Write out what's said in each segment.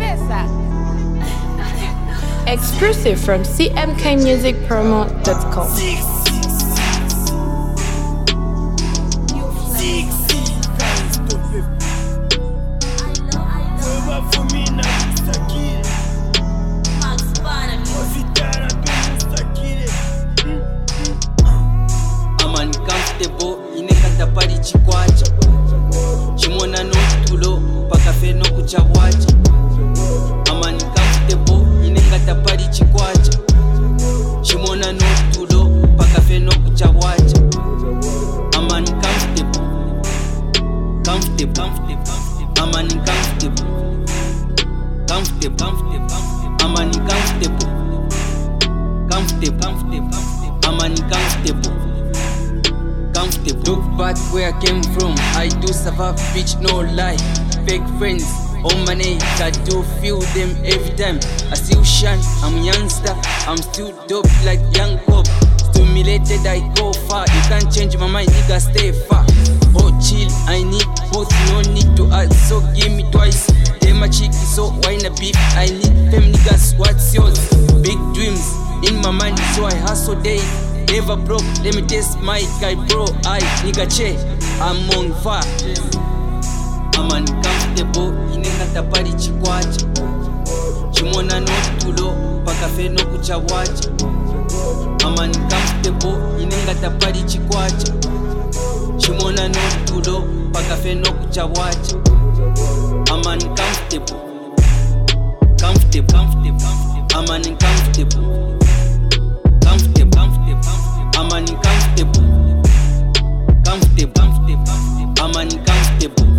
Exclusive from cmkmusicpromo.com. Tapari chikwacha chimona no tulo pakafe no kuchawacha amani comfortable inenga tapari chikwacha chimona no tulo pakafe no kuchawacha amani comfortable amani comfortable amani comfortable amani comfortable. Look back where I came from. I do survive, bitch, no lie. Fake friends, all my name, I do feel them every time. I still shine, I'm a youngster, I'm still dope like young pop. Stimulated, I go far. You can't change my mind, nigga, stay far. Oh, chill, I need both, no need to ask, so give me twice. Damn, my cheek is so wine a beef. I need them niggas, what's yours? Big dreams in my mind, so I hustle day. Never broke, let me test my guy, bro. I nigga che, I'm on fire. I'm uncomfortable, inenga tapari chikwacha chimona no tulo, pakafe no kuchawacha. I'm uncomfortable, inenga tapari chikwacha chimona no tulo, pakafe no kuchawacha. I'm uncomfortable, I'm uncomfortable. I'm uncomfortable. I'm uncomfortable.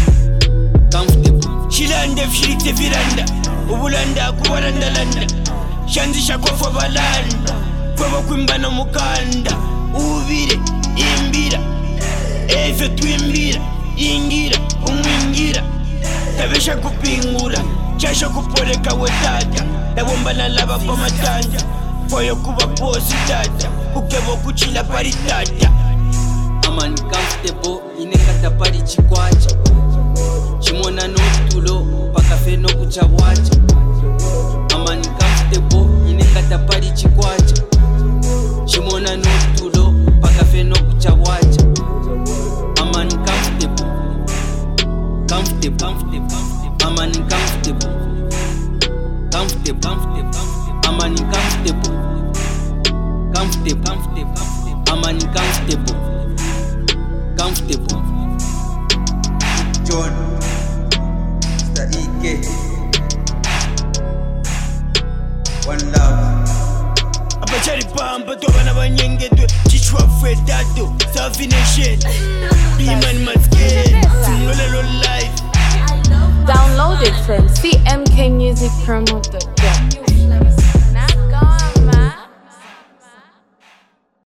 Shilanda fshirite viranda ubulanda kubaranda landa shanzisha kofa balanda kwaba kwimbana mukanda ubire imbira efe twimbira ingira umwingira tabesha kupingura chasha kupoleka wetata tabombana laba kwa matanja foyo kuba bosi tata ukebo kuchila pari tata. I'm uncomfortable, inenga tapari chikwacha chimona no tulo, pakafe no kuchawacha. I'm uncomfortable, inenga tapari chikwacha chimona no tulo, pakafe no kuchawacha. I'm uncomfortable, I'm uncomfortable, I'm uncomfortable. I'm uncomfortable. John, Mr. EK, One Love. Abachari pamba toba na banyengedwe chichwa fwetado Safination Biman Masked Tumlolelo life. Download it from cmkmusicpromo.com.